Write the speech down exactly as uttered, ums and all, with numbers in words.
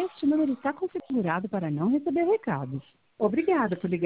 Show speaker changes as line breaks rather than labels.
Este número está configurado para não receber recados. Obrigada por ligar.